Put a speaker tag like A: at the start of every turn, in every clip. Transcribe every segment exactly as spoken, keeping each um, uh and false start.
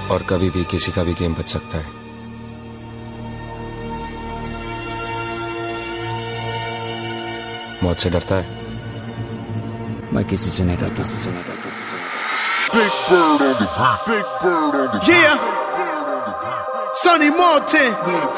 A: और कभी भी किसी का भी गेम बच सकता है। मौत से डरता है?
B: मैं किसी से नहीं डरता।
C: Yeah, Sonny Moulton.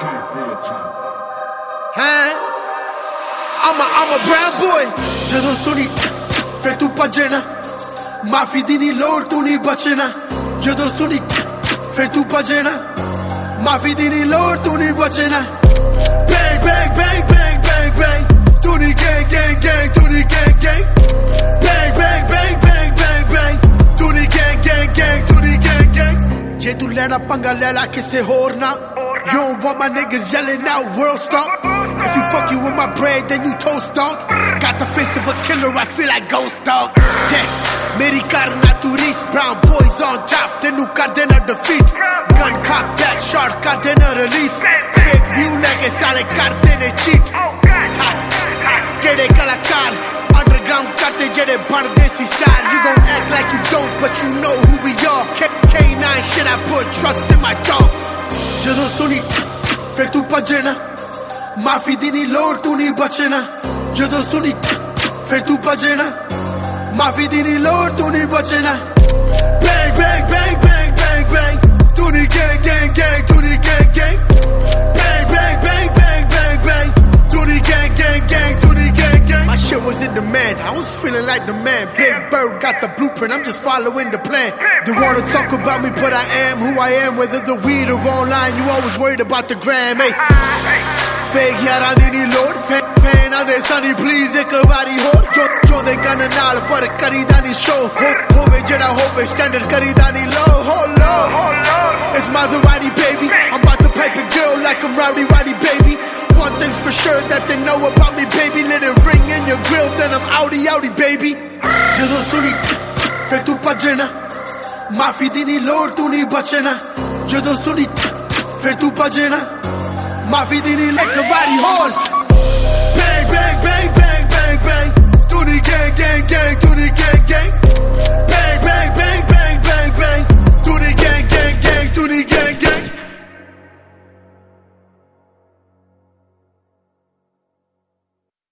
C: Huh? I'm a, I'm a brown boy. ਜਦੋਂ ਸੁਣੀ ਫਿਰ ਤੂੰ ਭੱਜਣਾ, ਮਾਫੀ ਦੀ ਨਹੀਂ ਲੋੜ ਤੂੰ ਨਹੀਂ ਬਚਣਾ। ਜਦੋਂ ਸੁਣੀ ਫਿਰ ਤੂੰ ਭੱਜਣਾ, ਮਾਫੀ ਦੀ ਨਹੀਂ ਲੋੜ ਤੂੰ ਨਹੀਂ ਬਚਣਾ। Bang bang bang bang bang bang, ਤੂੰ ਨਹੀਂ gang gang gang, ਤੂੰ ਨਹੀਂ gang gang। Bang bang bang bang bang bang, ਤੂੰ ਨਹੀਂ gang gang gang, ਤੂੰ ਨਹੀਂ gang gang। ਜੇ ਤੂੰ ਲੈਣਾ ਪੰਗਾ ਲੈ ਲਾ ਕਿਸੇ ਹੋਰ ਨਾਲ। You don't want my niggas yelling out world star. If you fucking with my bread, then you toast dog. Got the face of a killer, I feel like ghost dog. Yeah, meri karna tu reach, brown boys on top, tenu kar dena defeat. Gun cock that shark, kar dena release. Fake view lege sale kar dene cheat. Jede kalakar, underground kate jede bande si star. You gon' act like you don't, but you know who we are. K nine shit, I put trust in my dogs. ਜਦੋਂ ਸੁਣੀ ਫਿਰ ਤੂੰ ਭੱਜਣਾ, ਮਾਫੀ ਦੀ ਨਹੀਂ ਲੋੜ ਤੂੰ ਨਹੀਂ ਬਚਣਾ। ਜਦੋਂ ਸੁਣੀ ਫਿਰ ਤੂੰ ਭੱਜਣਾ, ਮਾਫੀ ਦੀ ਨਹੀਂ ਲੋੜ ਤੂੰ ਨਹੀਂ ਬਚਣਾ। Bang bang bang bang bang bang, ਤੂੰ ਨਹੀਂ gang gang gang, ਤੂੰ ਨਹੀਂ gang gang। Bang bang bang bang bang bang, ਤੂੰ ਨਹੀਂ gang gang gang, ਤੂੰ ਨਹੀਂ gang gang। My shit was in demand, I was feeling like the man. Big Bird got the blueprint, I'm just following the plan. They wanna talk about me, but I am who I am. Whether the weed or online, you always worried about the gram, hey. Fake yaran di nahi lod, fan ade sunny please ek wari ho. Jo jo de gan naal par karida nahi show. Hove jeda hove standard karida nahi low. Hold low, it's Maserati baby. I'm about to pipe a girl like I'm rowdy rowdy baby. One thing's for sure that they know about me baby. Let it ring in your grill, then I'm outy outy baby. ਜਦੋਂ ਸੁਣੀ ਫਿਰ ਤੂੰ ਭੱਜਣਾ, ਮਾਫੀ ਦੀ ਨਹੀਂ ਲੋੜ ਤੂੰ ਨਹੀਂ ਬਚਣਾ। ਜਦੋਂ ਸੁਣੀ ਫਿਰ ਤੂੰ ਭੱਜਣਾ, ਮਾਫੀ ਦੀ ਨਹੀਂ ਇੱਕ ਵਾਰੀ ਹੋਰ। Bang bang bang bang bang bang, ਤੂੰ ਨਹੀਂ gang gang gang, ਤੂੰ ਨਹੀਂ gang gang।